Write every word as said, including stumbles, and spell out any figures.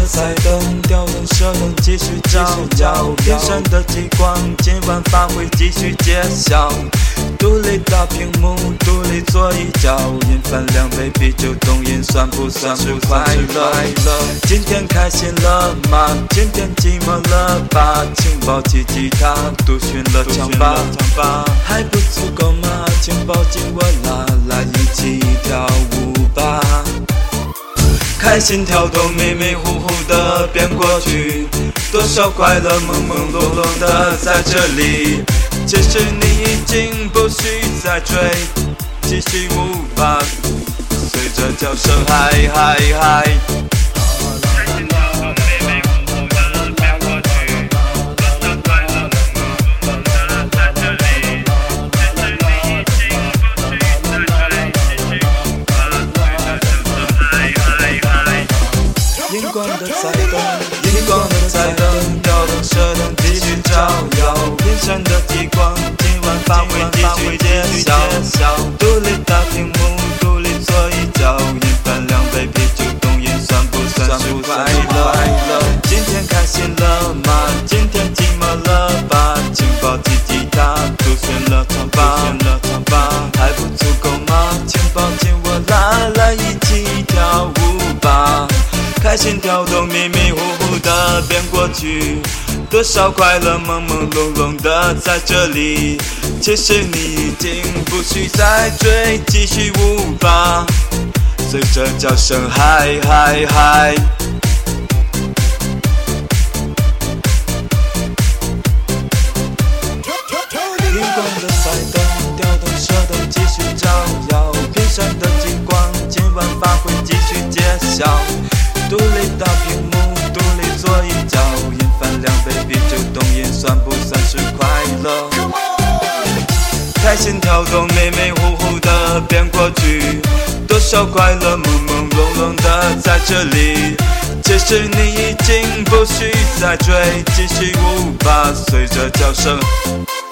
的彩灯，吊灯射灯继续照耀，眼神的激光，今晚发挥继续揭晓。独立大屏幕，独立坐一角，饮饭两杯啤酒，动音算不算是快乐？今天开心了吗？今天寂寞了吧？请抱起吉他，独寻了唱吧。还不足够吗？请抱紧我啦，来一起跳舞吧。开心跳动，迷迷糊糊的变过去，多少快乐朦朦胧胧的在这里。其实你已经不需再追，继续舞吧，随着叫声嗨嗨嗨。荧光的彩灯，荧光的彩灯，吊灯射灯继续照耀，眼神的激光，今晚发挥继续揭晓。独立大屏幕，独立坐一角，饮饭两杯啤酒，动音算不算是快乐？今天开心了吗？今天寂寞了吧？请抱起吉他，独选了唱吧。还不足够吗？请抱紧我啦，来一起跳舞吧。开心跳动，迷迷糊糊的变过去，多少快乐朦朦胧胧的在这里。其实你已经不需再追，继续舞吧，随着叫声嗨嗨嗨。荧光的彩灯，吊灯射灯继续照耀，屏闪的激光，今晚发挥继续揭晓。独立大屏幕，独立坐一角，饮饭两杯啤酒，动音算不算是快乐？开心跳动，迷迷糊糊的变过去，多少快乐朦朦胧胧的在这里。其实你已经不需再追，继续舞吧，随着叫声。